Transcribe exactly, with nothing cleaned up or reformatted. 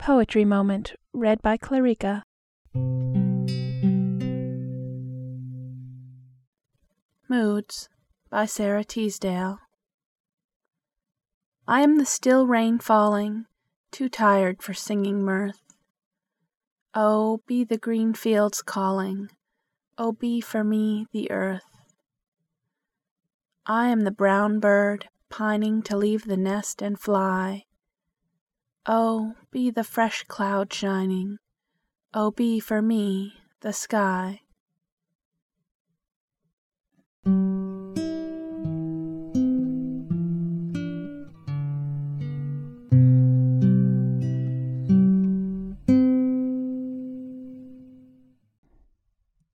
Poetry Moment. Read by Clarica. Moods by Sara Teasdale. I am the still rain falling, too tired for singing mirth. Oh, be the green fields calling, oh, be for me the earth. I am the brown bird pining to leave the nest and fly. Oh, be the fresh cloud shining, oh, be for me the sky.